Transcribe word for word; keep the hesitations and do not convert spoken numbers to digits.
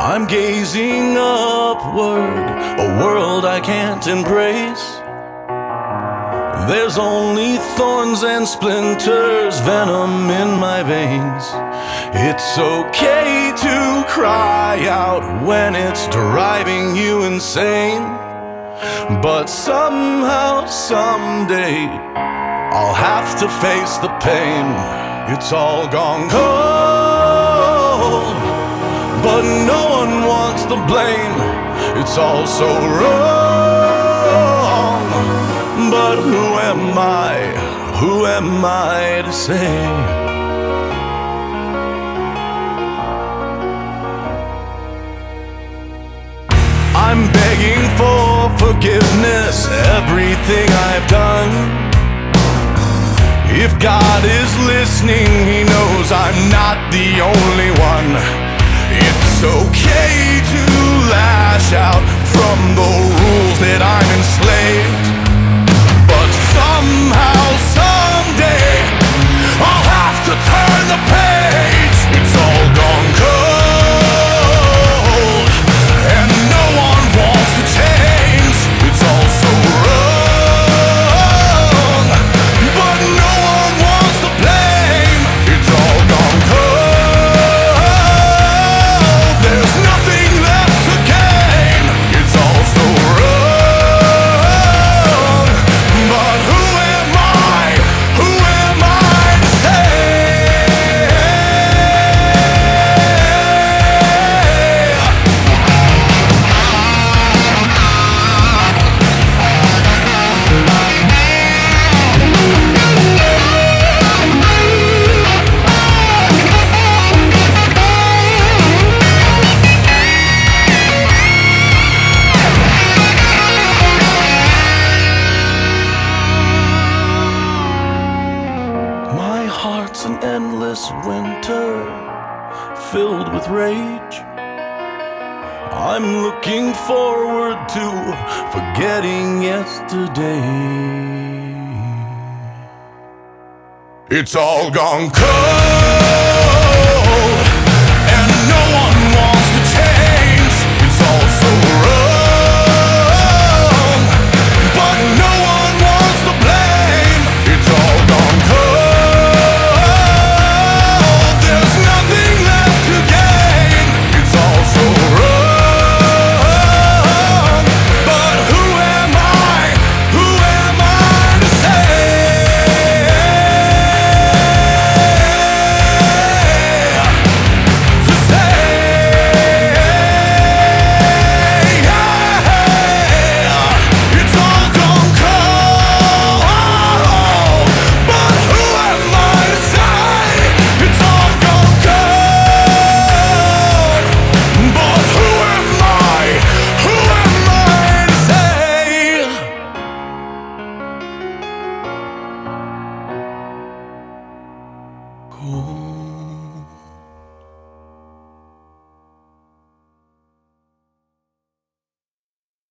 I'm gazing upward, a world I can't embrace. There's only thorns and splinters, venom in my veins. It's okay to cry out when it's driving you insane. But somehow, someday, I'll have to face the pain. It's all gone cold, but no one wants the blame. It's all so wrong, but who am I, who am I to say? I'm begging for forgiveness, everything I've done. If God is listening, He knows I'm not the only one. It's okay to lash out from the rules that I'm enslaved. But somehow, someday, I'll have to turn the page. It's all gone cold, and no one wants to change. It's all so wrong, but no one wants to blame. It's all gone cold, there's nothing left to gain. It's all so wrong, but who am I, who am I to say? My heart's an endless winter, filled with rage. I'm looking forward to forgetting yesterday. It's all gone cold, and no one